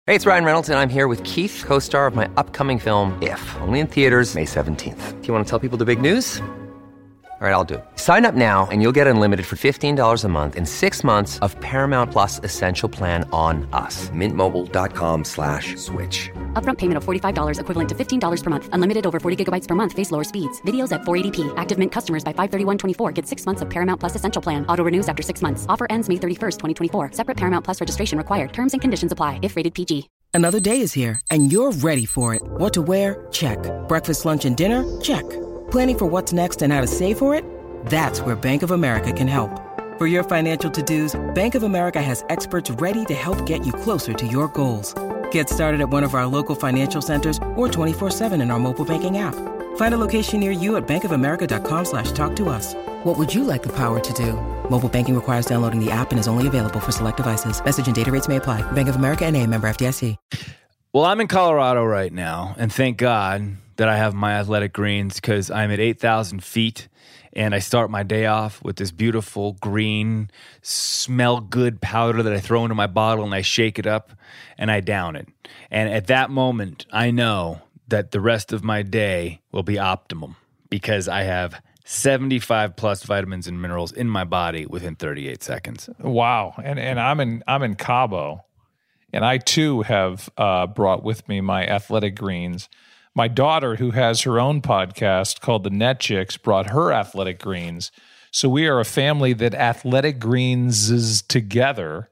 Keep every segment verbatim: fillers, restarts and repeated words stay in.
Hey, it's Ryan Reynolds, and I'm here with Keith, co-star of my upcoming film, If, only in theaters May seventeenth. Do you want to tell people the big news? All right, I'll do it. Sign up now and you'll get unlimited for fifteen dollars a month and six months of Paramount Plus Essential Plan on us. Mint Mobile dot com slash switch. Upfront payment of forty-five dollars equivalent to fifteen dollars per month. Unlimited over forty gigabytes per month. Face lower speeds. Videos at four eighty p. Active Mint customers by five thirty-one twenty-four get six months of Paramount Plus Essential Plan. Auto renews after six months. Offer ends May thirty-first, twenty twenty-four. Separate Paramount Plus registration required. Terms and conditions apply if rated P G. Another day is here, and you're ready for it. What to wear? Check. Breakfast, lunch, and dinner? Check. Planning for what's next and how to save for it? That's where Bank of America can help. For your financial to-dos, Bank of America has experts ready to help get you closer to your goals. Get started at one of our local financial centers or twenty-four seven in our mobile banking app. Find a location near you at bankofamerica.com slash talk to us. What would you like the power to do? Mobile banking requires downloading the app and is only available for select devices. Message and data rates may apply. Bank of America N A, member F D I C. Well, I'm in Colorado right now, and thank God that I have my athletic greens because I'm at eight thousand feet, and I start my day off with this beautiful green, smell good powder that I throw into my bottle, and I shake it up, and I down it. And at that moment, I know that the rest of my day will be optimum because I have seventy-five plus vitamins and minerals in my body within thirty-eight seconds. Wow. And and I'm in I'm in Cabo, and I too have uh, brought with me my athletic greens. My daughter, who has her own podcast called The Net Chicks, brought her athletic greens. So we are a family that athletic greens is together.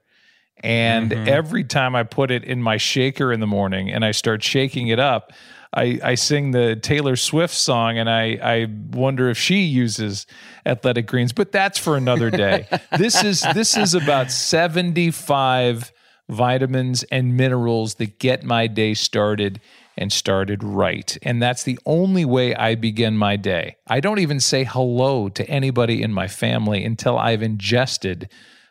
And mm-hmm. every time I put it in my shaker in the morning and I start shaking it up, I, I sing the Taylor Swift song, and I, I wonder if she uses athletic greens, but that's for another day. This is this is about seventy-five vitamins and minerals that get my day started and started right. And that's the only way I begin my day. I don't even say hello to anybody in my family until I've ingested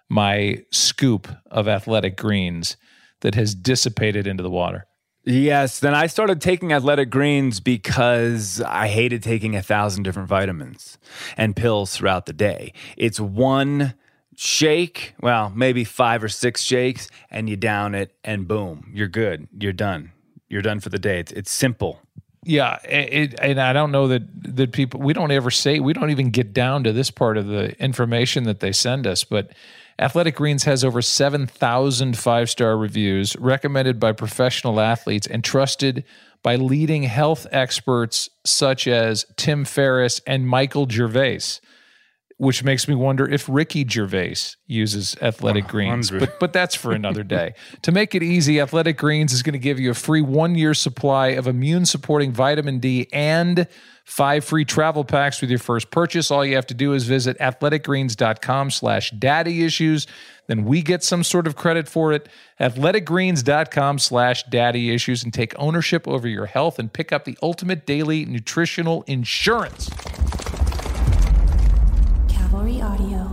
my scoop of athletic greens that has dissipated into the water. Yes, then I started taking athletic greens because I hated taking a thousand different vitamins and pills throughout the day. It's one shake, well, maybe five or six shakes, and you down it, and boom, you're good. You're done. You're done for the day. It's, it's simple. Yeah, it, and I don't know that that people, we don't ever say, we don't even get down to this part of the information that they send us, but Athletic Greens has over seven thousand five-star reviews, recommended by professional athletes and trusted by leading health experts such as Tim Ferriss and Michael Gervais, which makes me wonder if Ricky Gervais uses Athletic Greens. But but that's for another day. To make it easy, Athletic Greens is going to give you a free one-year supply of immune-supporting vitamin D and five free travel packs with your first purchase. All you have to do is visit athleticgreens.com slash daddy issues. Then we get some sort of credit for it. athleticgreens.com slash daddy issues and take ownership over your health and pick up the ultimate daily nutritional insurance. Cavalry Audio.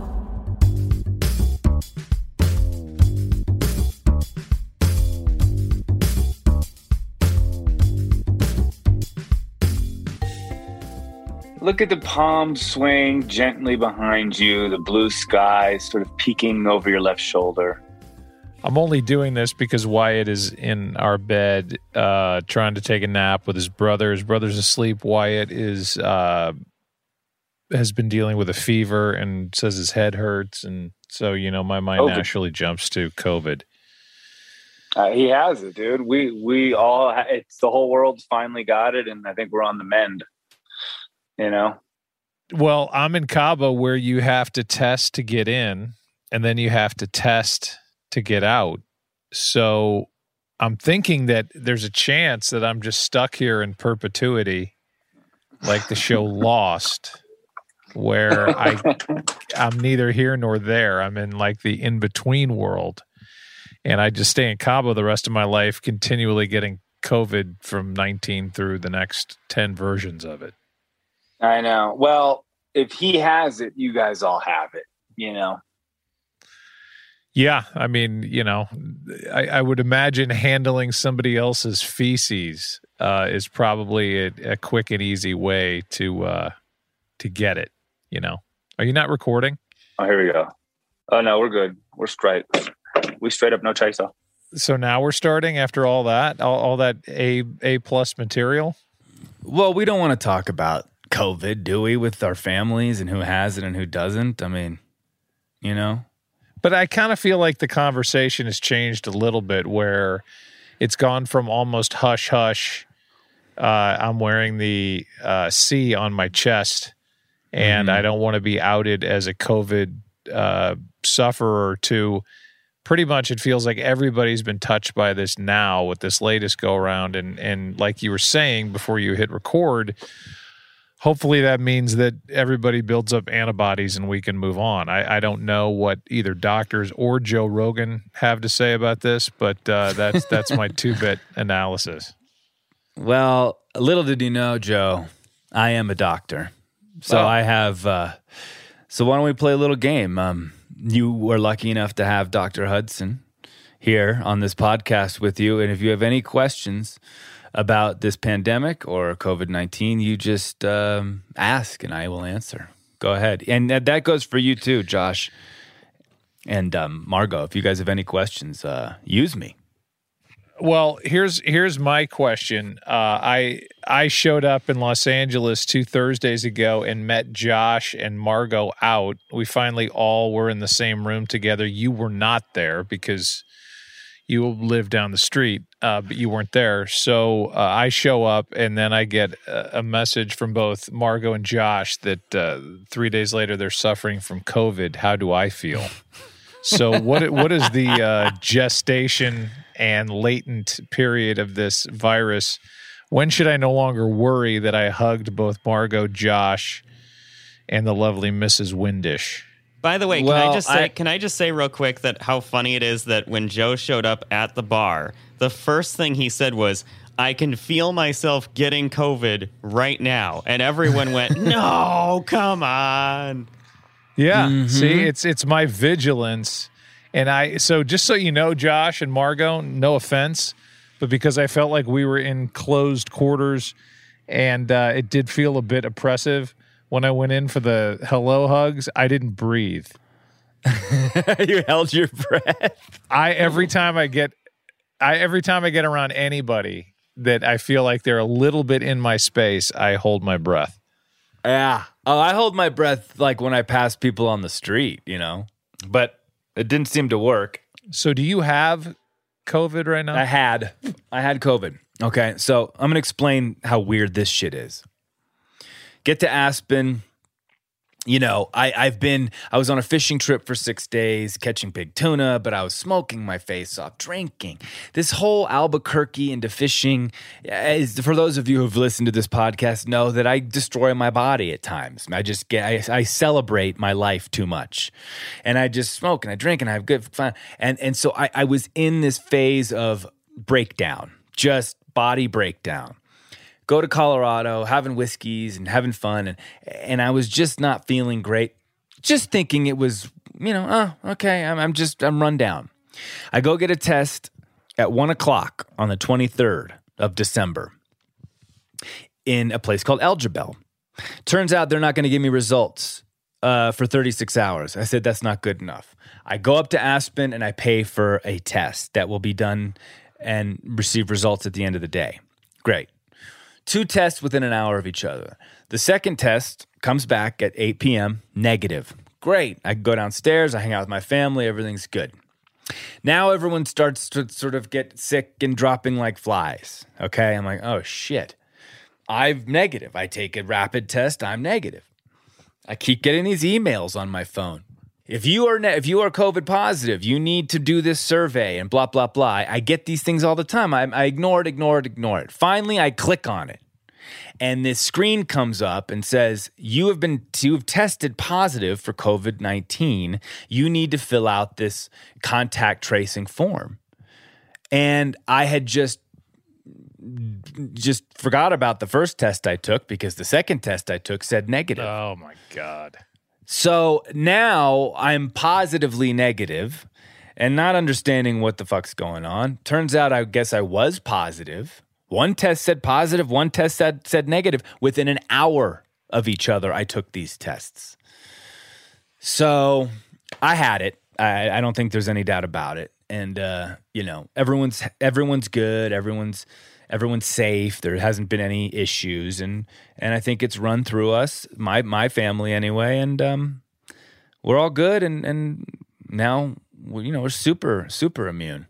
Look at the palms swing gently behind you, the blue sky sort of peeking over your left shoulder. I'm only doing this because Wyatt is in our bed uh, trying to take a nap with his brother. His brother's asleep. Wyatt is uh, has been dealing with a fever and says his head hurts. And so, you know, my mind COVID. naturally jumps to COVID. Uh, he has it, dude. We we all, ha- it's the whole world's finally got it, and I think we're on the mend. You know? Well, I'm in Cabo where you have to test to get in, and then you have to test to get out. So I'm thinking that there's a chance that I'm just stuck here in perpetuity, like the show Lost, where I, I'm neither here nor there. I'm in like the in-between world, and I just stay in Cabo the rest of my life, continually getting COVID from nineteen through the next ten versions of it. I know. Well, if he has it, you guys all have it, you know? Yeah. I mean, you know, I, I would imagine handling somebody else's feces uh, is probably a, a quick and easy way to uh, to get it, you know? Are you not recording? Oh, here we go. Oh, no, we're good. We're straight. We straight up no chaser. so now we're starting after all that, all, all that A A plus material. Well, we don't want to talk about COVID, do we, with our families and who has it and who doesn't? I mean, you know. But I kind of feel like the conversation has changed a little bit, where it's gone from almost hush hush. Uh, I'm wearing the uh, C on my chest, and mm. I don't want to be outed as a COVID uh, sufferer. To pretty much, it feels like everybody's been touched by this now with this latest go around, and and like you were saying before you hit record, hopefully that means that everybody builds up antibodies and we can move on. I, I don't know what either doctors or Joe Rogan have to say about this, but uh, that's that's my two-bit analysis. Well, little did you know, Joe, I am a doctor. So oh. I have, uh, so why don't we play a little game? Um, you were lucky enough to have Doctor Hudson here on this podcast with you. And if you have any questions about this pandemic or COVID nineteen, you just um, ask and I will answer. Go ahead. And that goes for you too, Josh and um, Margot. If you guys have any questions, uh, use me. Well, here's here's my question. Uh, I I showed up in Los Angeles two Thursdays ago and met Josh and Margot out. We finally all were in the same room together. You were not there because you live down the street, uh, but you weren't there. So uh, I show up, and then I get a, a message from both Margot and Josh that uh, three days later they're suffering from COVID. How do I feel? So what what is the uh, gestation and latent period of this virus? When should I no longer worry that I hugged both Margot, Josh, and the lovely Missus Windish? By the way, can well, I just say I, can I just say real quick that how funny it is that when Joe showed up at the bar, the first thing he said was, "I can feel myself getting COVID right now," and everyone went, "No, come on." Yeah, mm-hmm. see, it's it's my vigilance. And I, so just so you know, Josh and Margot, no offense, but because I felt like we were in closed quarters and uh, it did feel a bit oppressive when I went in for the hello hugs, I didn't breathe. You held your breath. I, every time I get, I, every time I get around anybody that I feel like they're a little bit in my space, I hold my breath. Yeah. Oh, I hold my breath like when I pass people on the street, you know, but it didn't seem to work. So do you have COVID right now? I had. I had COVID. Okay, so I'm going to explain how weird this shit is. Get to Aspen. You know, I, I've been, I was on a fishing trip for six days, catching big tuna, but I was smoking my face off, drinking. This whole Albuquerque into fishing, is, for those of you who've listened to this podcast, know that I destroy my body at times. I just get, I, I celebrate my life too much. And I just smoke and I drink and I have good fun. And, and so I, I was in this phase of breakdown, just body breakdown. Go to Colorado, having whiskeys and having fun, and and I was just not feeling great. Just thinking it was, you know, oh, okay, I'm, I'm just, I'm run down. I go get a test at one o'clock on the twenty-third of December in a place called Elgibel. Turns out they're not going to give me results uh, for thirty-six hours. I said, that's not good enough. I go up to Aspen and I pay for a test that will be done and receive results at the end of the day. Great. Two tests within an hour of each other. The second test comes back at eight p.m., negative. Great. I go downstairs, I hang out with my family, everything's good. Now everyone starts to sort of get sick and dropping like flies. Okay, I'm like, oh shit. I'm negative. I take a rapid test, I'm negative. I keep getting these emails on my phone. If you are ne- if you are COVID positive, you need to do this survey and blah, blah, blah. I get these things all the time. I, I ignore it, ignore it, ignore it. Finally, I click on it. And this screen comes up and says, you have been you have tested positive for COVID nineteen. You need to fill out this contact tracing form. And I had just just forgot about the first test I took because the second test I took said negative. Oh, my God. So now I'm positively negative and not understanding what the fuck's going on. Turns out I guess I was positive. One test said positive, one test said, said negative. Within an hour of each other, I took these tests. So I had it. I, I don't think there's any doubt about it. and uh, you know, everyone's everyone's good, everyone's everyone's safe. There hasn't been any issues, and and I think it's run through us, my my family anyway, and um, we're all good, and and now you know we're super super immune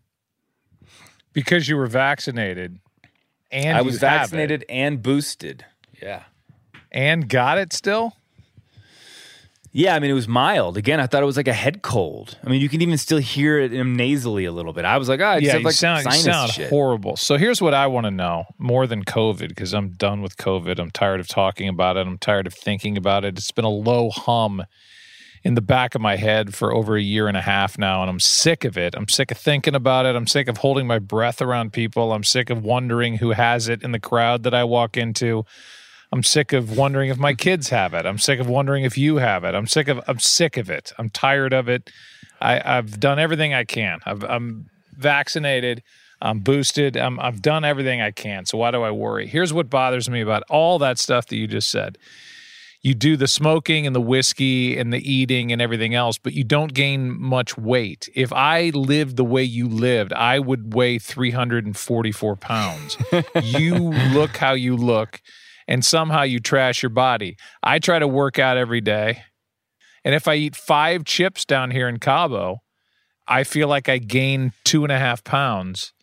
because you were vaccinated, and I you was have vaccinated it, and boosted. Yeah, and got it still. Yeah, I mean, it was mild. Again, I thought it was like a head cold. I mean, you can even still hear it nasally a little bit. I was like, oh, I just yeah, have you like sound, sinus you sound shit. horrible. So here's what I want to know more than COVID, because I'm done with COVID. I'm tired of talking about it. I'm tired of thinking about it. It's been a low hum in the back of my head for over a year and a half now, and I'm sick of it. I'm sick of thinking about it. I'm sick of holding my breath around people. I'm sick of wondering who has it in the crowd that I walk into. I'm sick of wondering if my kids have it. I'm sick of wondering if you have it. I'm sick of I'm sick of it. I'm tired of it. I, I've done everything I can. I've, I'm vaccinated. I'm boosted. I'm, I've done everything I can. So why do I worry? Here's what bothers me about all that stuff that you just said. You do the smoking and the whiskey and the eating and everything else, but you don't gain much weight. If I lived the way you lived, I would weigh three hundred forty-four pounds. You look how you look. And somehow you trash your body. I try to work out every day. And if I eat five chips down here in Cabo, I feel like I gain two and a half pounds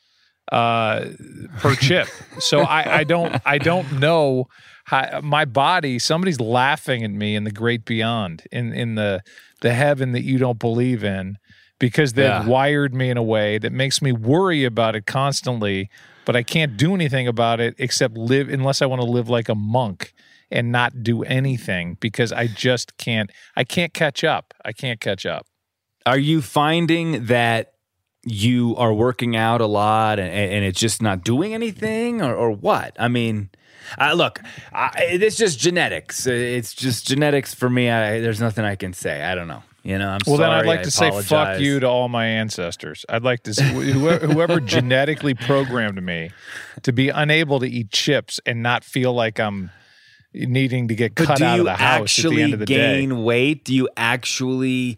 uh, per chip. So I, I don't I don't know how my body, somebody's laughing at me in the great beyond, in, in the, the heaven that you don't believe in, because they've Yeah. wired me in a way that makes me worry about it constantly. But I can't do anything about it except live, unless I want to live like a monk and not do anything, because I just can't, I can't catch up. I can't catch up. Are you finding that you are working out a lot and, and it's just not doing anything, or, or what? I mean, I, look, I, it's just genetics. It's just genetics for me. I, there's nothing I can say. I don't know. You know, I'm well, sorry. then I'd like I to say apologize. fuck you to all my ancestors. I'd like to say whoever, whoever genetically programmed me to be unable to eat chips and not feel like I'm needing to get But cut do out you of the house at the end of the actually day. gain weight? Do you actually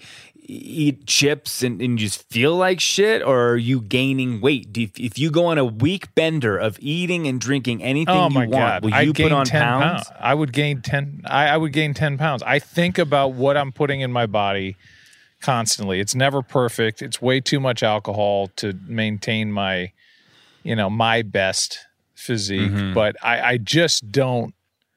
eat chips and, and just feel like shit, or are you gaining weight? Do you, if you go on a week bender of eating and drinking anything Oh you my want, God. will I you gain put on ten pounds? I would gain ten. I, I would gain ten pounds. I think about what I'm putting in my body constantly. It's never perfect. It's way too much alcohol to maintain my, you know, my best physique. Mm-hmm. But I, I just don't.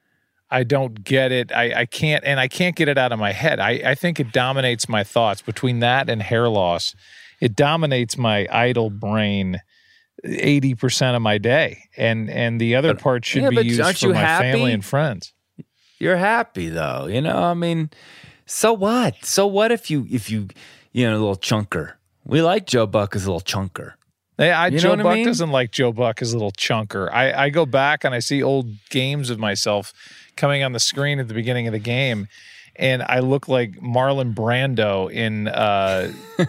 I don't get it. I, I can't, and I can't get it out of my head. I, I think it dominates my thoughts. Between that and hair loss, it dominates my idle brain eighty percent of my day. And and the other But- part should yeah, be but used aren't for you my happy? family and friends. You're happy though, you know. I mean, so what? So what if you if you you know a little chunker? We like Joe Buck as a little chunker. Hey, I, You know Joe what I Buck mean? doesn't like Joe Buck as a little chunker. I, I go back and I see old games of myself coming on the screen at the beginning of the game, and I look like Marlon Brando in uh,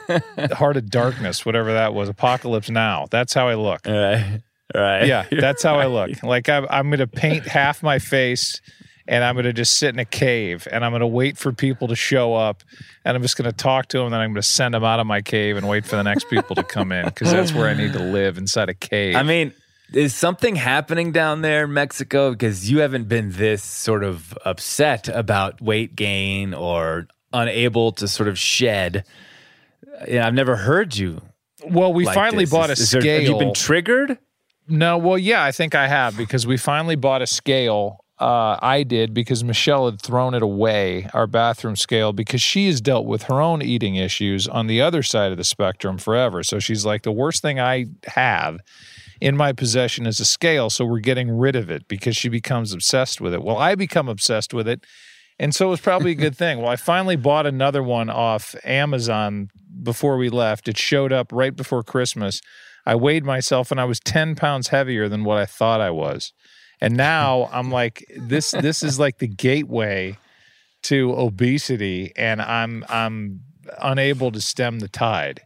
Heart of Darkness, whatever that was, Apocalypse Now. That's how I look. All right, all right. Yeah, that's how I look. Like I'm, I'm going to paint half my face, and I'm going to just sit in a cave, and I'm going to wait for people to show up, and I'm just going to talk to them, and then I'm going to send them out of my cave and wait for the next people to come in, because that's where I need to live, inside a cave. I mean, is something happening down there in Mexico? Because you haven't been this sort of upset about weight gain or unable to sort of shed. Yeah, I've never heard you. well, we like finally this. bought Is- a is there- scale. Have you been triggered? No, well, yeah, I think I have, because we finally bought a scale. Uh, I did, because Michelle had thrown it away, our bathroom scale, because she has dealt with her own eating issues on the other side of the spectrum forever. So she's like, the worst thing I have in my possession is a scale, so we're getting rid of it, because she becomes obsessed with it. Well, I become obsessed with it, and so it was probably a good thing. Well, I finally bought another one off Amazon before we left. It showed up right before Christmas. I weighed myself, and I was ten pounds heavier than what I thought I was. And now I'm like, this this is like the gateway to obesity, and I'm I'm unable to stem the tide.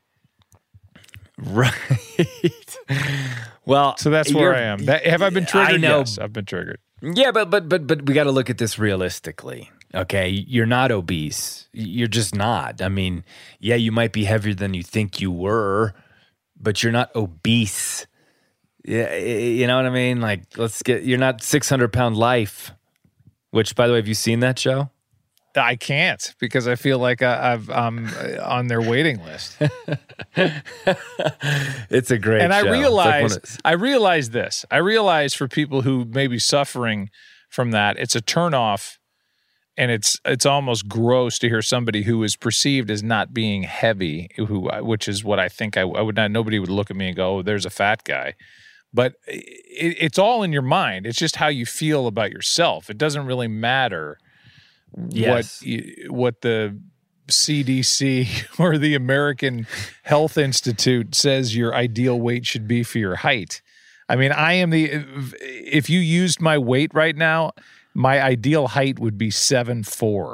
Right. Well, So that's where you're- I am. That, have I been triggered? I know. Yes, I've been triggered. Yeah, but but but but we got to look at this realistically. Okay, you're not obese. You're just not. I mean, yeah, you might be heavier than you think you were, but you're not obese. Yeah, you know what I mean? Like, let's get, you're not six hundred pound life, which, by the way, have you seen that show? I can't because I feel like I, I've, I'm on their waiting list. It's a great and show. I realize, like I realize this. I realize for people who may be suffering from that, it's a turnoff, and it's it's almost gross to hear somebody who is perceived as not being heavy, who which is what I think I, I would not. Nobody would look at me and go, "Oh, there's a fat guy." But it, it's all in your mind. It's just how you feel about yourself. It doesn't really matter yes. what what the C D C or the American Health Institute says your ideal weight should be for your height. I mean, I am the if you used my weight right now, my ideal height would be seven foot four.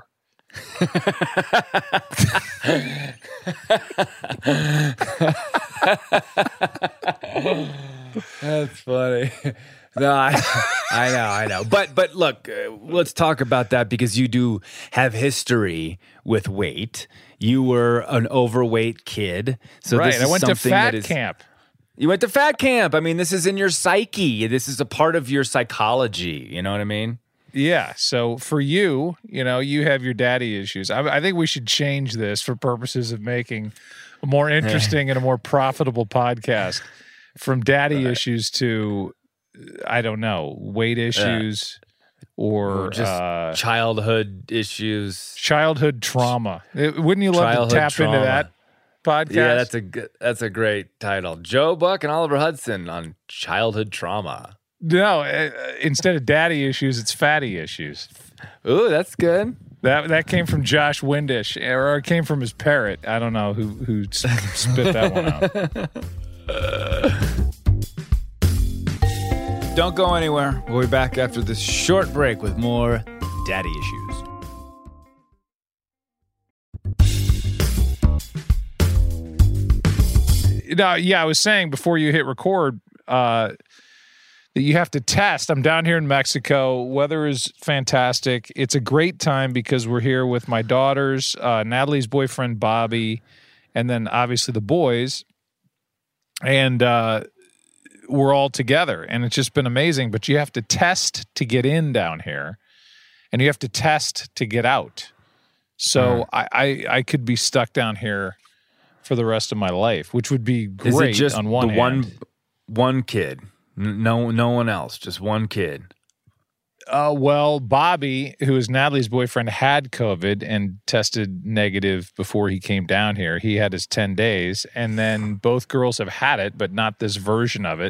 That's funny. No, I, I know, I know. But but look, uh, let's talk about that because you do have history with weight. You were an overweight kid. So right, this is I went to something fat that is, camp. You went to fat camp. I mean, this is in your psyche. This is a part of your psychology. You know what I mean? Yeah. So for you, you know, you have your daddy issues. I, I think we should change this for purposes of making a more interesting and a more profitable podcast. From daddy issues to, I don't know, weight issues or, or just uh, childhood issues, childhood trauma. It, wouldn't you love childhood to tap trauma. into that podcast? Yeah, that's a good, that's a great title. Joe Buck and Oliver Hudson on childhood trauma. No, uh, instead of daddy issues, it's fatty issues. Ooh, that's good. That that came from Josh Windish, or it came from his parrot. I don't know who who spit that one out. Don't go anywhere. We'll be back after this short break with more daddy issues. No, yeah, I was saying before you hit record uh, that you have to test. I'm down here in Mexico. Weather is fantastic. It's a great time because we're here with my daughters, uh, Natalie's boyfriend, Bobby, and then obviously the boys. And uh, we're all together, and it's just been amazing. But you have to test to get in down here, and you have to test to get out. So uh, I, I, I could be stuck down here for the rest of my life, which would be great. Is it just on one the hand. one one kid? No, no one else. Just one kid. Uh, well, Bobby, who is Natalie's boyfriend, had COVID and tested negative before he came down here. He had his ten days, and then both girls have had it, but not this version of it.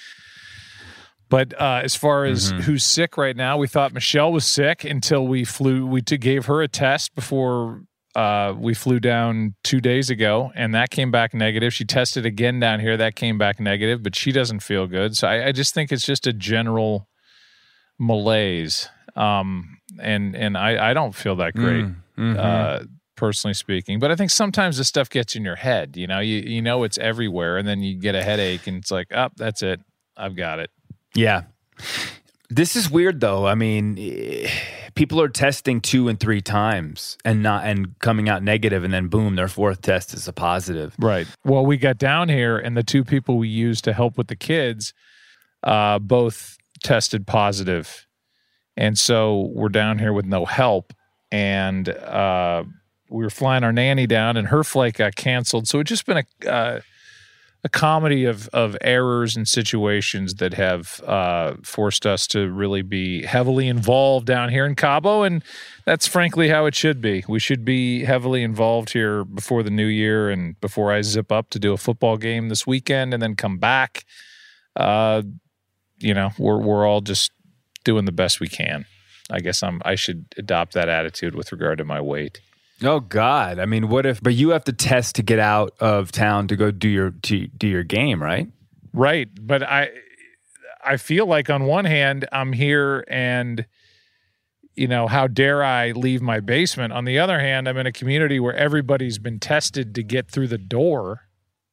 But uh, as far as mm-hmm. who's sick right now, we thought Michelle was sick until we flew. We t- gave her a test before uh, we flew down two days ago, and that came back negative. She tested again down here. That came back negative, but she doesn't feel good. So I, I just think it's just a general malaise, um, and and I, I don't feel that great, mm-hmm. uh, personally speaking. But I think sometimes this stuff gets in your head. You know, you you know it's everywhere, and then you get a headache, and it's like, oh, that's it, I've got it. Yeah, this is weird though. I mean, people are testing two and three times and not and coming out negative, and then boom, their fourth test is a positive. Right. Well, we got down here, and the two people we used to help with the kids, uh, both tested positive, and so we're down here with no help, and uh we were flying our nanny down, and her flight got canceled. So it's just been a uh, a comedy of of errors and situations that have uh forced us to really be heavily involved down here in Cabo, and that's frankly how it should be. We should be heavily involved here before the new year and before I zip up to do a football game this weekend and then come back. uh You know, we're we're all just doing the best we can. I guess I'm. I should adopt that attitude with regard to my weight. Oh God! I mean, what if? But you have to test to get out of town to go do your to do your game, right? Right. But I, I feel like on one hand I'm here, and you know, how dare I leave my basement? On the other hand, I'm in a community where everybody's been tested to get through the door,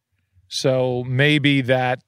so maybe that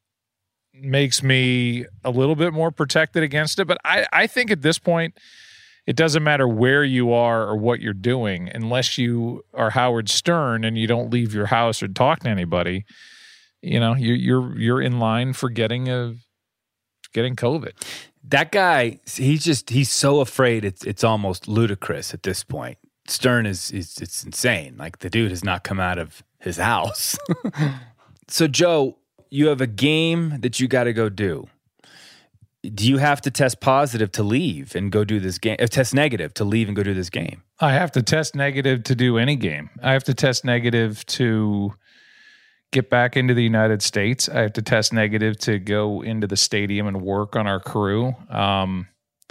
makes me a little bit more protected against it. But I, I think at this point, it doesn't matter where you are or what you're doing, unless you are Howard Stern and you don't leave your house or talk to anybody. you know, you're you're you're in line for getting a getting COVID. That guy, he's just he's so afraid it's it's almost ludicrous at this point. Stern is is it's insane. Like the dude has not come out of his house. So Joe, you have a game that you got to go do. Do you have to test positive to leave and go do this game? Uh, test negative to leave and go do this game? I have to test negative to do any game. I have to test negative to get back into the United States. I have to test negative to go into the stadium and work on our crew. Um,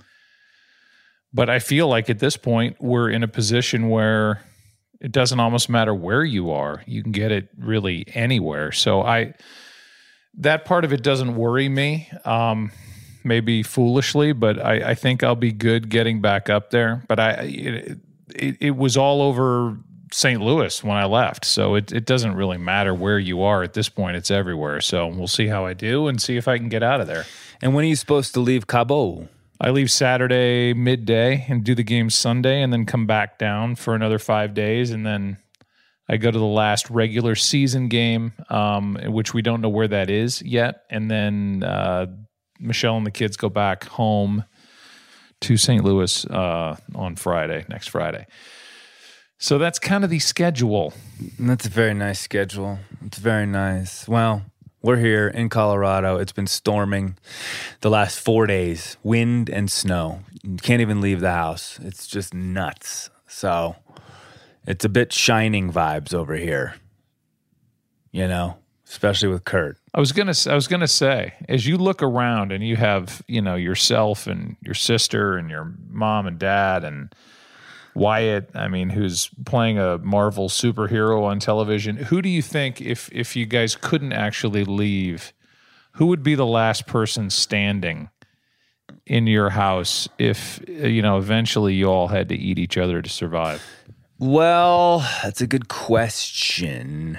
but I feel like at this point, we're in a position where it doesn't almost matter where you are. You can get it really anywhere. So I, that part of it doesn't worry me. Um, maybe foolishly, but I, I think I'll be good getting back up there. But I, it, it, it was all over Saint Louis when I left. So it, it doesn't really matter where you are at this point. It's everywhere. So we'll see how I do and see if I can get out of there. And when are you supposed to leave Cabo? I leave Saturday midday and do the game Sunday and then come back down for another five days. And then I go to the last regular season game, um, which we don't know where that is yet. And then uh, Michelle and the kids go back home to Saint Louis uh, on Friday, next Friday. So that's kind of the schedule. That's a very nice schedule. It's very nice. Well, we're here in Colorado. It's been storming the last four days, wind and snow. You can't even leave the house. It's just nuts. So it's a bit Shining vibes over here, you know, especially with Kurt. I was gonna, I was gonna say, as you look around and you have, you know, yourself and your sister and your mom and dad and Wyatt, I mean, who's playing a Marvel superhero on television. Who do you think, if if you guys couldn't actually leave, who would be the last person standing in your house if, you know, eventually you all had to eat each other to survive? Well, that's a good question.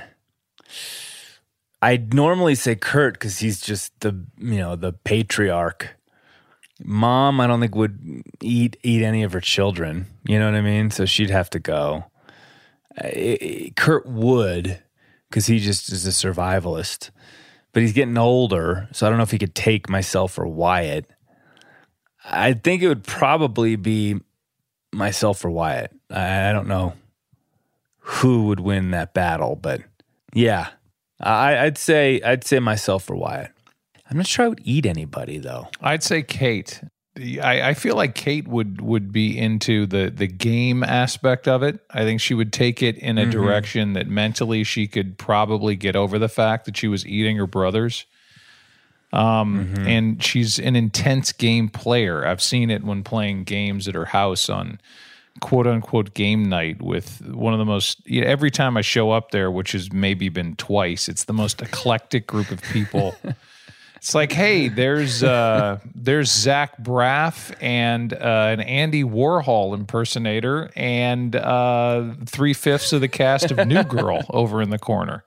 I'd normally say Kurt because he's just the, you know, the patriarch. Mom, I don't think would eat eat any of her children. You know what I mean? So she'd have to go. I, Kurt would, because he just is a survivalist. But he's getting older, so I don't know if he could take myself or Wyatt. I think it would probably be myself or Wyatt. I, I don't know who would win that battle, but yeah, I, I'd say I'd say myself or Wyatt. I'm not sure I would eat anybody, though. I'd say Kate. I, I feel like Kate would, would be into the, the game aspect of it. I think she would take it in a mm-hmm. direction that mentally she could probably get over the fact that she was eating her brothers. Um, mm-hmm. And she's an intense game player. I've seen it when playing games at her house on quote-unquote game night with one of the most, you know, every time I show up there, which has maybe been twice, it's the most eclectic group of people. It's like, hey, there's uh, there's Zach Braff and uh, an Andy Warhol impersonator and uh, three-fifths of the cast of New Girl over in the corner.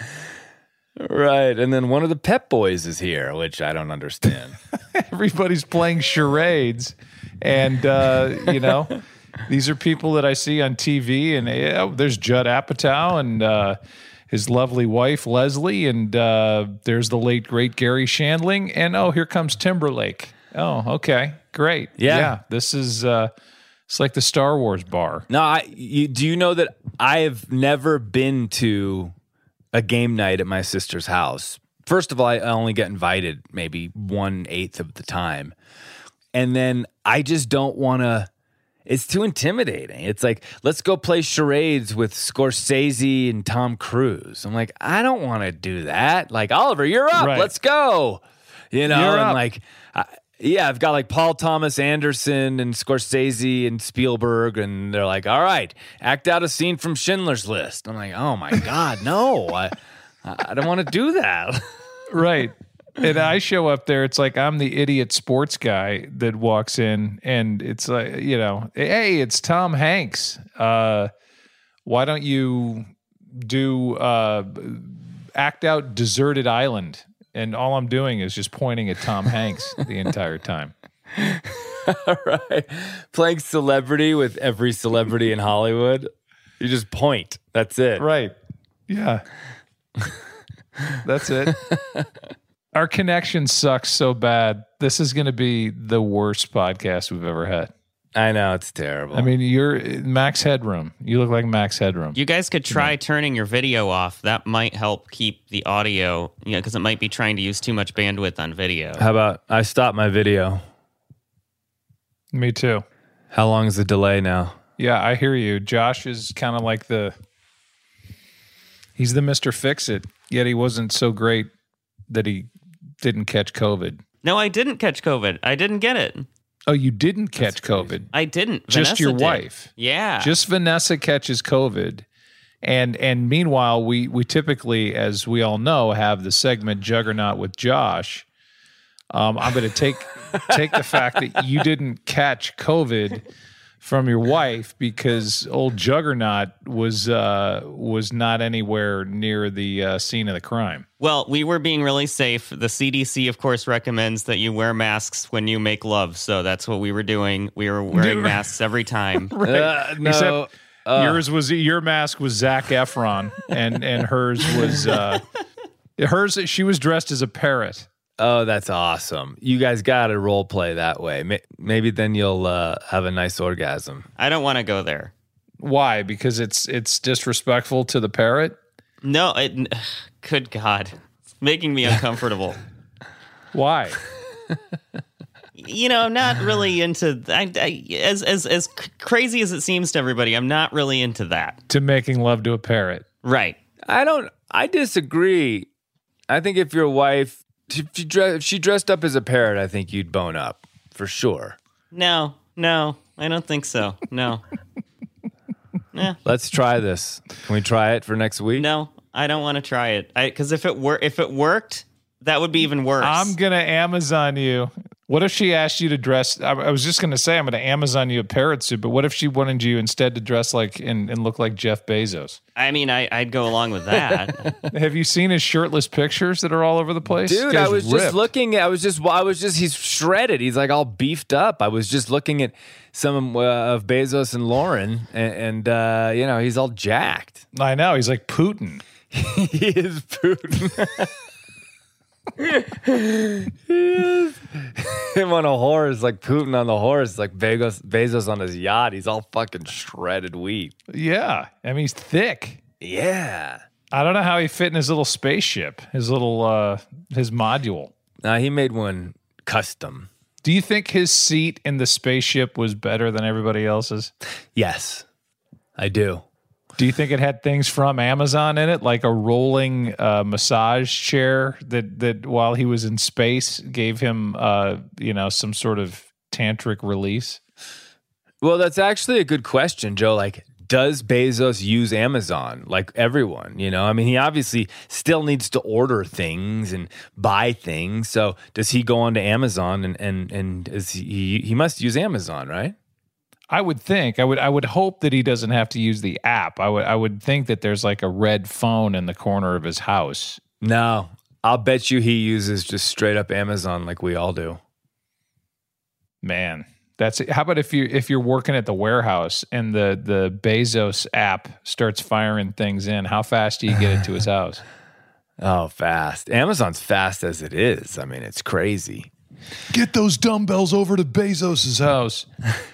Right, and then one of the Pep Boys is here, which I don't understand. Everybody's playing charades, and, uh, you know, these are people that I see on T V, and uh, there's Judd Apatow and uh, his lovely wife, Leslie, and uh, there's the late, great Gary Shandling, and oh, here comes Timberlake. Oh, okay, great. Yeah. yeah this is, uh, it's like the Star Wars bar. No, I, you, do you know that I have never been to a game night at my sister's house? First of all, I only get invited maybe one-eighth of the time. And then I just don't want to... It's too intimidating. It's like, let's go play charades with Scorsese and Tom Cruise. I'm like, I don't want to do that. Like, Oliver, you're up. Right. Let's go. You know, you're and up. like, I, yeah, I've got like Paul Thomas Anderson and Scorsese and Spielberg, and they're like, all right, act out a scene from Schindler's List. I'm like, oh my God, no. I, I don't want to do that. Right. And I show up there, it's like I'm the idiot sports guy that walks in, and it's like, you know, hey, it's Tom Hanks. Uh, why don't you do uh, act out Deserted Island? And all I'm doing is just pointing at Tom Hanks the entire time. All right. Playing celebrity with every celebrity in Hollywood. You just point. That's it. Right. Yeah. That's it. Our connection sucks so bad. This is going to be the worst podcast we've ever had. I know, it's terrible. I mean, you're Max Headroom. You look like Max Headroom. You guys could try turning your video off. That might help keep the audio, you know, because it might be trying to use too much bandwidth on video. How about I stop my video? Me too. How long is the delay now? Yeah, I hear you. Josh is kind of like the, he's the Mister Fix-It, yet he wasn't so great that he didn't catch COVID. No, I didn't catch COVID. I didn't get it. Oh, you didn't catch COVID? I didn't. Just Vanessa your did. wife. Yeah. Just Vanessa catches COVID. And and meanwhile, we we typically, as we all know, have the segment Juggernaut with Josh. Um, I'm going to take take the fact that you didn't catch COVID from your wife because old Juggernaut was uh, was not anywhere near the uh, scene of the crime. Well, we were being really safe. The C D C, of course, recommends that you wear masks when you make love. So that's what we were doing. We were wearing masks every time. Right. Uh, no. Except uh. yours was your mask was Zac Efron, and and hers was uh, hers. She was dressed as a parrot. Oh, that's awesome. You guys got to role play that way. Maybe then you'll uh, have a nice orgasm. I don't want to go there. Why? Because it's it's disrespectful to the parrot? No, it, good God. It's making me uncomfortable. Why? You know, I'm not really into I, I, as as as crazy as it seems to everybody. I'm not really into that. To making love to a parrot. Right. I don't I disagree. I think if your wife if she, dress, if she dressed up as a parrot, I think you'd bone up for sure. No, no, I don't think so. No. Yeah. Let's try this. Can we try it for next week? No, I don't want to try it. I because if it were if it worked, that would be even worse. I'm gonna Amazon you. What if she asked you to dress? I, I was just gonna say I'm gonna Amazon you a parrot suit, but what if she wanted you instead to dress like and, and look like Jeff Bezos? I mean, I, I'd go along with that. Have you seen his shirtless pictures that are all over the place? Dude, I was ripped. just looking. I was just, I was just, he's shredded. He's like all beefed up. I was just looking at some uh, of Bezos and Lauren, and, and uh, you know, he's all jacked. I know. He's like Putin. He is Putin. He is. Him on a horse, like Putin on the horse, like Bezos, Bezos on his yacht. He's all fucking shredded wheat. Yeah. I mean, he's thick. Yeah. I don't know how he fit in his little spaceship, his little, uh, his module. Nah, he made one custom. Do you think his seat in the spaceship was better than everybody else's? Yes, I do. Do you think it had things from Amazon in it, like a rolling uh, massage chair that that while he was in space gave him, uh, you know, some sort of tantric release? Well, that's actually a good question, Joe. Like, does Bezos use Amazon like everyone? You know, I mean, he obviously still needs to order things and buy things. So does he go onto Amazon and and and is he he must use Amazon, right? I would think. I would I would hope that he doesn't have to use the app. I would I would think that there's like a red phone in the corner of his house. No, I'll bet you he uses just straight up Amazon like we all do. Man, that's it. How about if you if you're working at the warehouse and the the Bezos app starts firing things in? How fast do you get it to his house? Oh, fast. Amazon's fast as it is. I mean, it's crazy. Get those dumbbells over to Bezos's house.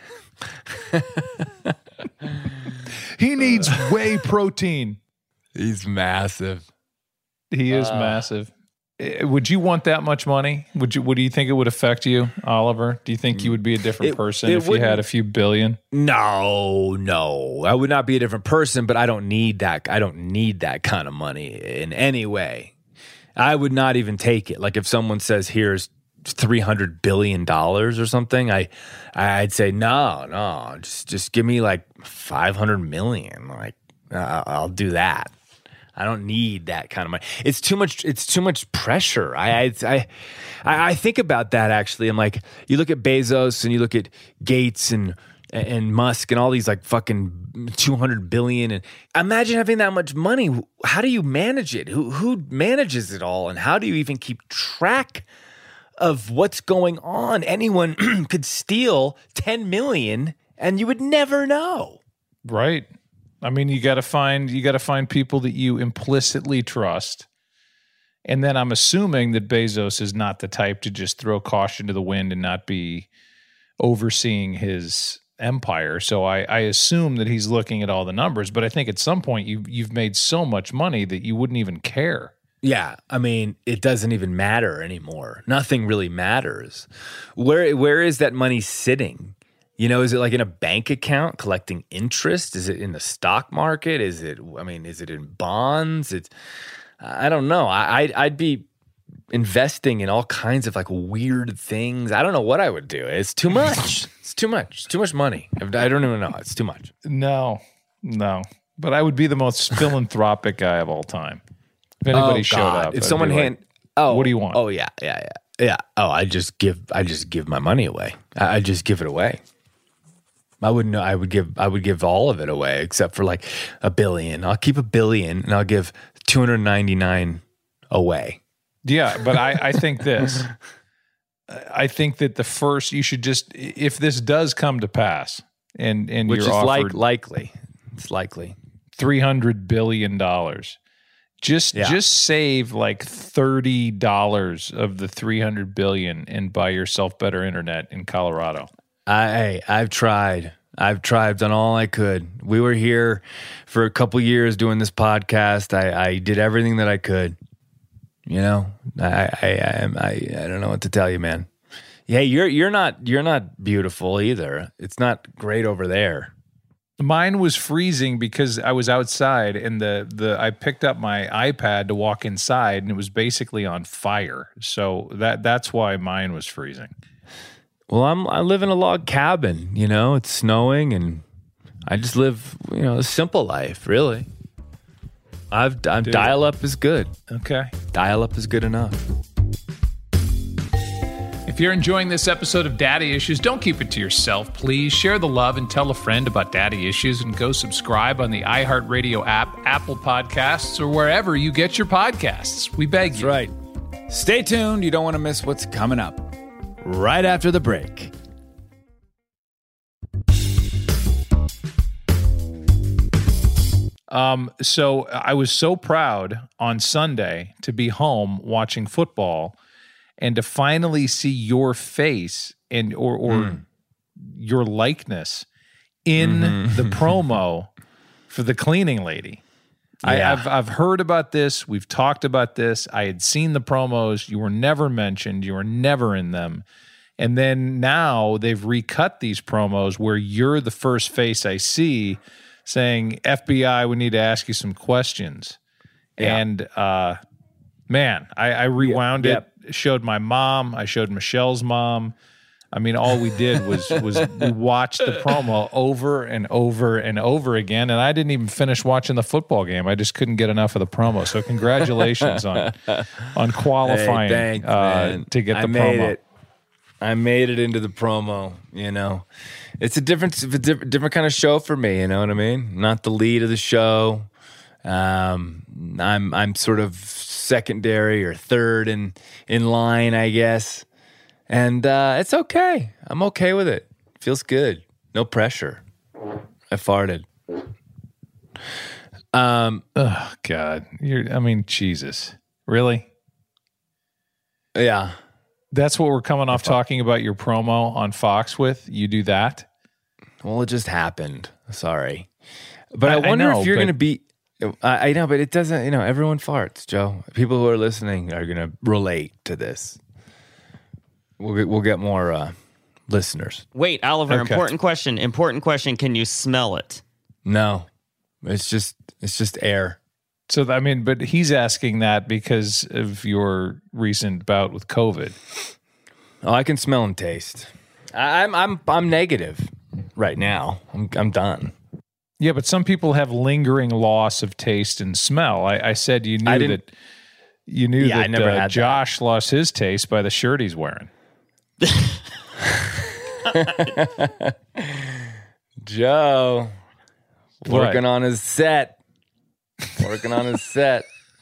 He needs whey protein. He's massive. He is uh, massive. Would you want that much money? Would you? What do you think it would affect you, Oliver? Do you think you would be a different it, person it if you had a few billion? No, no, I would not be a different person. But I don't need that. I don't need that kind of money in any way. I would not even take it. Like if someone says, "Here's three hundred billion dollars or something," I, I'd say, no, no, just, just give me like five hundred million. Like, uh, I'll do that. I don't need that kind of money. It's too much. It's too much pressure. I, I, I, I think about that actually. I'm like, you look at Bezos and you look at Gates and, and Musk and all these like fucking two hundred billion. And imagine having that much money. How do you manage it? Who, who manages it all? And how do you even keep track of what's going on? Anyone could steal ten million and you would never know. Right. I mean, you got to find you got to find people that you implicitly trust And then I'm assuming that Bezos is not the type to just throw caution to the wind and not be overseeing his empire. So I, I assume that he's looking at all the numbers. But I think at some point you you've made so much money that you wouldn't even care. Yeah, I mean, it doesn't even matter anymore. Nothing really matters. Where where is that money sitting? You know, is it like in a bank account collecting interest? Is it in the stock market? Is it, I mean, is it in bonds? It's, I don't know. I, I'd, I'd be investing in all kinds of like weird things. I don't know what I would do. It's too much. It's too much. It's too much money. I don't even know. It's too much. No, no. But I would be the most philanthropic guy of all time. If anybody oh, showed God. up, if I'd someone be like, hand, oh, what do you want? Oh yeah, yeah, yeah, yeah. Oh, I just give, I just give my money away. I, I just give it away. I wouldn't know. I would give, I would give all of it away except for like a billion. I'll keep a billion and I'll give two hundred ninety-nine away. Yeah, but I, I think this. I think that the first you should just, if this does come to pass, and and which you're is offered like likely, it's likely three hundred billion dollars. Just Yeah. just save like thirty dollars of the three hundred billion and buy yourself better internet in Colorado. I I've tried. I've tried. I've done all I could. We were here for a couple years doing this podcast. I, I did everything that I could. You know, I I I, I I don't know what to tell you, man. Yeah, you're you're not you're not beautiful either. It's not great over there. Mine was freezing because I was outside and the the I picked up my iPad to walk inside and it was basically on fire. So that that's why mine was freezing. Well, I'm I live in a log cabin. You know, it's snowing, and I just live you know a simple life, really. I've I'm, dial up is good. Okay. Dial up is good enough. If you're enjoying this episode of Daddy Issues, don't keep it to yourself. Please share the love and tell a friend about Daddy Issues and go subscribe on the iHeartRadio app, Apple Podcasts, or wherever you get your podcasts. We beg That's you. right. Stay tuned. You don't want to miss what's coming up right after the break. Um, so I was so proud on Sunday to be home watching football and to finally see your face and or or mm. your likeness in mm-hmm. the promo for the cleaning lady. Yeah. I, I've I've heard about this. We've talked about this. I had seen the promos. You were never mentioned. You were never in them. And then now they've recut these promos where you're the first face I see saying, F B I, we need to ask you some questions. Yeah. And uh, man, I, I rewound yep. it, showed my mom, I showed Michelle's mom. I mean, all we did was was we watched the promo over and over and over again, and I didn't even finish watching the football game. I just couldn't get enough of the promo. So congratulations on on qualifying hey, thanks, uh, to get the I made promo. It. I made it into the promo, you know. It's a different, it's a different, different kind of show for me, you know what I mean? Not the lead of the show. Um, I'm I'm sort of secondary or third in in line, I guess. And uh, it's okay. I'm okay with it. Feels good. No pressure. I farted. Um, oh God, you're. I mean, Jesus, really? Yeah. That's what we're coming off talking about your promo on Fox with. You do that? Well, it just happened. Sorry. But I, I wonder I know, if you're but... going to be, I, I know, but it doesn't, you know, everyone farts, Joe. People who are listening are going to relate to this. We'll get, we'll get more uh, listeners. Wait, Oliver, Okay. important question. Important question. Can you smell it? No, it's just, it's just air. So, I mean, but he's asking that because of your recent bout with COVID. Oh, I can smell and taste. I, I'm, I'm, I'm negative right now. I'm, I'm done. Yeah, but some people have lingering loss of taste and smell. I, I said you I knew didn't- that you knew Yeah, I that never uh, had that. Josh lost his taste by the shirt he's wearing. Joe, What? working on his set. Working on his set.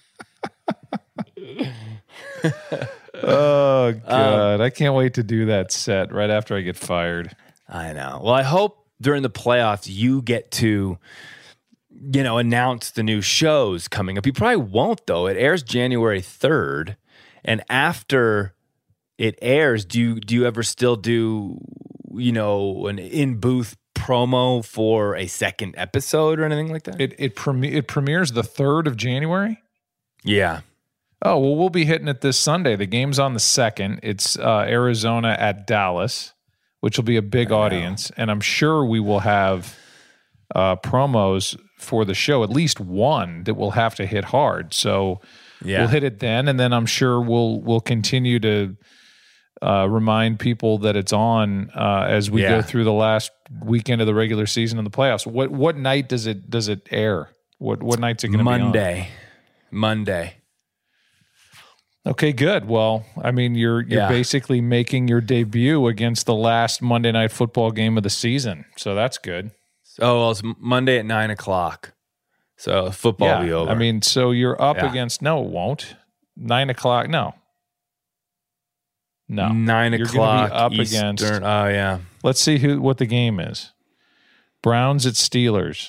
Oh God, I can't wait to do that set right after I get fired. I know. Well, I hope during the playoffs you get to, you know, announce the new shows coming up. He probably won't, though. It airs January third, and after it airs, do you do you ever still do, you know, an in booth promo for a second episode or anything like that? It it, premi- it premieres the third of January. Yeah. Oh, well, we'll be hitting it this Sunday. The game's on the second. It's uh, Arizona at Dallas, which will be a big audience. And I'm sure we will have uh, promos for the show, at least one that will have to hit hard. So Yeah. we'll hit it then. And then I'm sure we'll we'll continue to uh, remind people that it's on uh, as we Yeah. go through the last weekend of the regular season and the playoffs. What what night does it does it air? What what night's it going to be on? Monday. Monday. Okay, good. Well, I mean, you're you're Yeah. basically making your debut against the last Monday Night Football game of the season, so that's good. Oh, well, it's Monday at nine o'clock. So football yeah, will be over. I mean, so you're up Yeah. against. No, it won't. Nine o'clock. No, no. nine You're o'clock gonna be up Eastern. against. Oh, yeah. Let's see who what the game is. Browns at Steelers.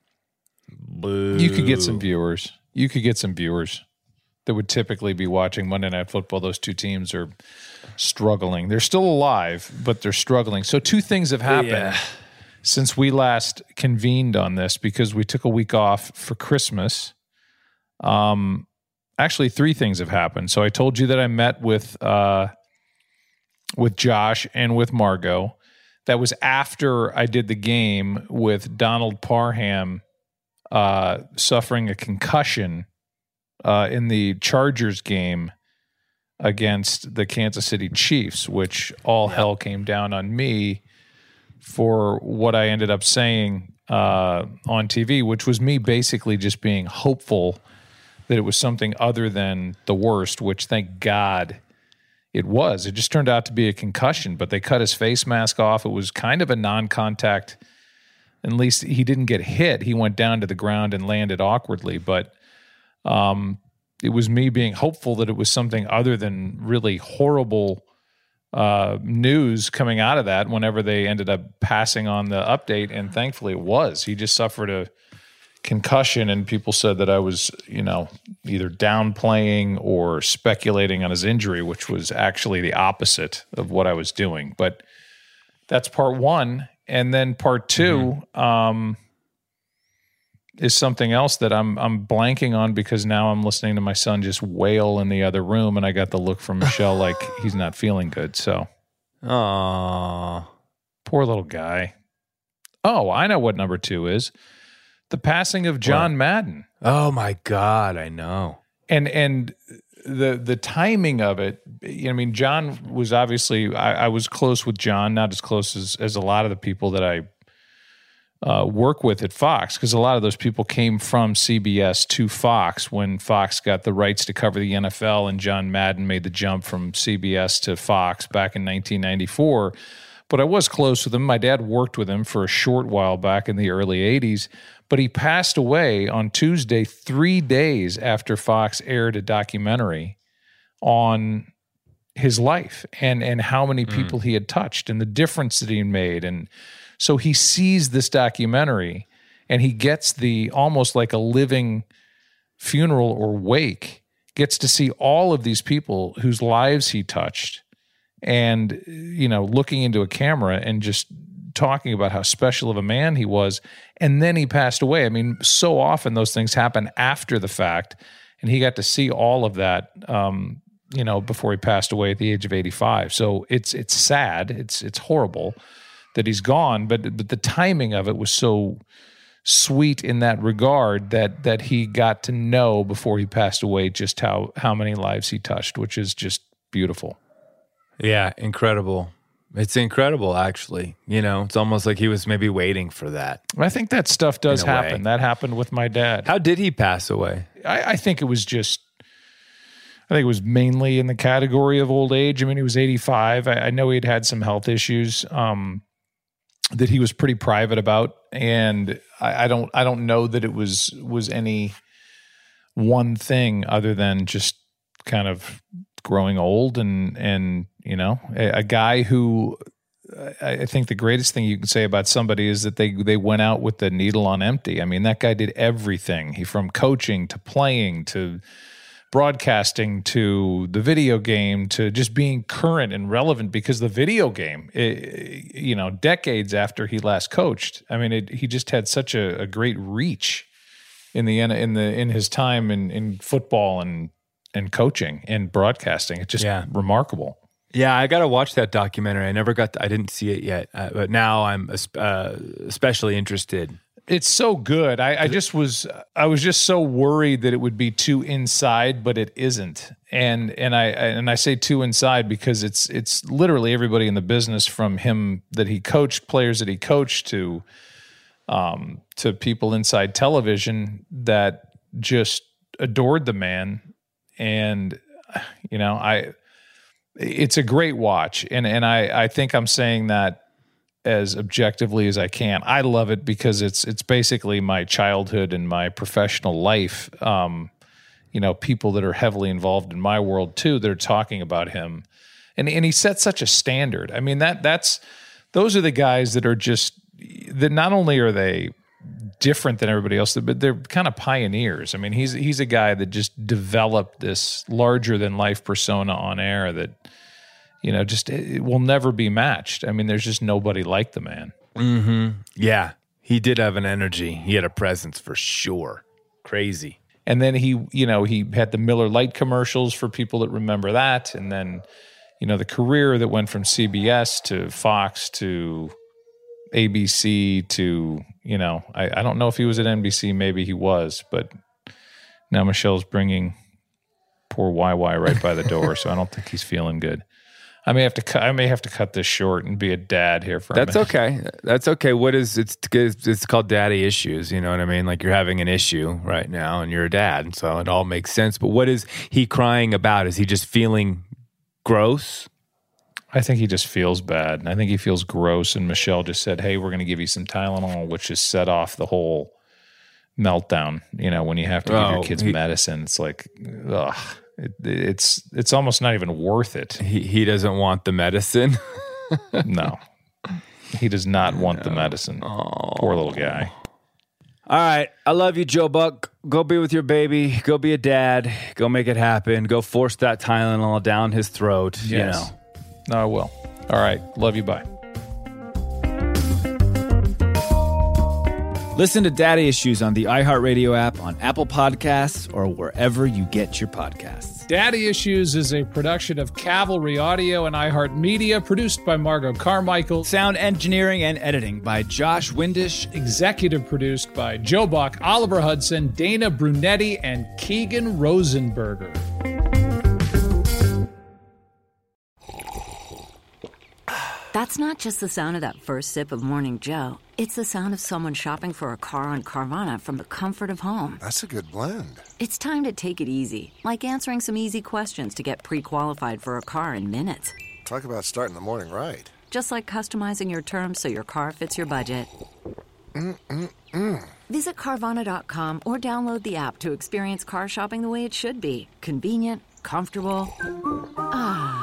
Boo. You could get some viewers. You could get some viewers that would typically be watching Monday Night Football. Those two teams are struggling. They're still alive, but they're struggling. So two things have happened Yeah. since we last convened on this, because we took a week off for Christmas. Um, actually, three things have happened. So I told you that I met with uh, with Josh and with Margot. That was after I did the game with Donald Parham uh, suffering a concussion uh, in the Chargers game against the Kansas City Chiefs, which all yep. hell came down on me for what I ended up saying uh, on T V, which was me basically just being hopeful that it was something other than the worst, which thank God it was. It just turned out to be a concussion, but they cut his face mask off. It was kind of a non-contact. At least he didn't get hit. He went down to the ground and landed awkwardly, but um, it was me being hopeful that it was something other than really horrible uh, news coming out of that whenever they ended up passing on the update, and thankfully it was. He just suffered a concussion, and people said that I was, you know, either downplaying or speculating on his injury, which was actually the opposite of what I was doing. But that's part one. And then part two mm-hmm. um, is something else that I'm I'm blanking on, because now I'm listening to my son just wail in the other room, and I got the look from Michelle like he's not feeling good. So, Aww. Poor little guy. Oh, I know what number two is. The passing of John what? Madden. Oh my God, I know. And and the the timing of it, I mean, John was obviously, I, I was close with John, not as close as, as a lot of the people that I uh, work with at Fox, because a lot of those people came from C B S to Fox when Fox got the rights to cover the N F L, and John Madden made the jump from C B S to Fox back in nineteen ninety-four. But I was close with him. My dad worked with him for a short while back in the early eighties. But he passed away on Tuesday, three days after Fox aired a documentary on his life and, and how many people mm. he had touched and the difference that he made. And so he sees this documentary and he gets the almost like a living funeral or wake, gets to see all of these people whose lives he touched and, you know, looking into a camera and just talking about how special of a man he was. And then he passed away. I mean, so often those things happen after the fact, and he got to see all of that, um, you know, before he passed away at the age of eighty-five. So it's it's sad. It's it's horrible that he's gone, but but the timing of it was so sweet in that regard that that he got to know before he passed away just how how many lives he touched, which is just beautiful. Yeah, incredible. It's incredible, actually. You know, it's almost like he was maybe waiting for that. I think that stuff does happen. Way. That happened with my dad. How did he pass away? I, I think it was just, I think it was mainly in the category of old age. I mean, he was eighty-five. I, I know he'd had some health issues um, that he was pretty private about. And I, I don't I don't know that it was was any one thing other than just kind of growing old and, and you know, a, a guy who I, I think the greatest thing you can say about somebody is that they they went out with the needle on empty. I mean, that guy did everything. He from coaching to playing to broadcasting to the video game to just being current and relevant, because the video game, it, you know, decades after he last coached, I mean, it, he just had such a, a great reach in the in the in his time in, in football and and coaching and broadcasting. It's just Yeah. remarkable. Yeah, I got to watch that documentary. I never got to, I didn't see it yet, uh, but now I'm uh, especially interested. It's so good. I, I just was I was just so worried that it would be too inside, but it isn't. And and I and I say too inside because it's it's literally everybody in the business, from him that he coached, players that he coached, to um to people inside television that just adored the man. And you know, I it's a great watch. And and I I think I'm saying that as objectively as I can. I love it because it's it's basically my childhood and my professional life. Um, you know, people that are heavily involved in my world too, that are talking about him, and and he set such a standard. I mean, that that's those are the guys that are just that not only are they different than everybody else, but they're kind of pioneers. I mean, he's he's a guy that just developed this larger than life persona on air that, you know, just it will never be matched. I mean, there's just nobody like the man. Mm-hmm. Yeah, he did have an energy. He had a presence for sure. Crazy. And then he, you know, he had the Miller Lite commercials for people that remember that. And then, you know, the career that went from C B S to Fox to A B C to, you know, I, I don't know if he was at N B C. Maybe he was, but now Michelle's bringing poor Y Y right by the door. So I don't think he's feeling good. I may have to cut. I may have to cut this short and be a dad here for a That's minute. okay. That's okay. What is it's it's called daddy issues. You know what I mean? Like you're having an issue right now, and you're a dad, so it all makes sense. But what is he crying about? Is he just feeling gross? I think he just feels bad. I think he feels gross. And Michelle just said, "Hey, we're going to give you some Tylenol," which just set off the whole meltdown. You know, when you have to give Oh, your kids he- medicine, it's like, ugh. It, it's it's almost not even worth it. He he doesn't want the medicine. No, he does not want the medicine. Poor little guy. All right. I love you, Joe Buck. Go be with your baby. Go be a dad. Go make it happen. Go force that Tylenol down his throat. Yes. You know. No, I will. All right. Love you. Bye. Listen to Daddy Issues on the iHeartRadio app, on Apple Podcasts, or wherever you get your podcasts. Daddy Issues is a production of Cavalry Audio and iHeartMedia, produced by Margot Carmichael, Sound engineering and editing by Josh Windish. executive produced by Joe Buck, Oliver Hudson, Dana Brunetti, and Keegan Rosenberger. That's not just the sound of that first sip of Morning Joe. It's the sound of someone shopping for a car on Carvana from the comfort of home. That's a good blend. It's time to take it easy, like answering some easy questions to get pre-qualified for a car in minutes. Talk about starting the morning right. Just like customizing your terms so your car fits your budget. Mm-mm-mm. Visit Carvana dot com or download the app to experience car shopping the way it should be. Convenient, comfortable. Ah.